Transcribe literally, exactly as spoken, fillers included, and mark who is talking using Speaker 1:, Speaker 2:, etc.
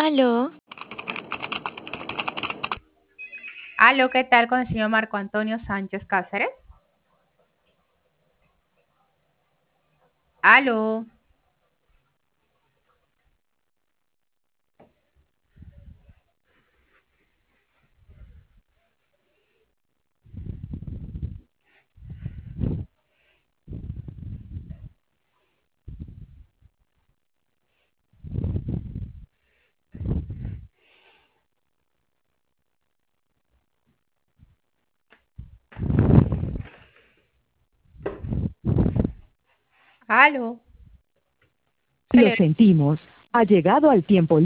Speaker 1: Aló,
Speaker 2: Aló, ¿qué tal con el señor Marco Antonio Sánchez Cáceres? Aló, aló. Se
Speaker 3: Lo
Speaker 2: le
Speaker 3: sentimos, ha llegado al tiempo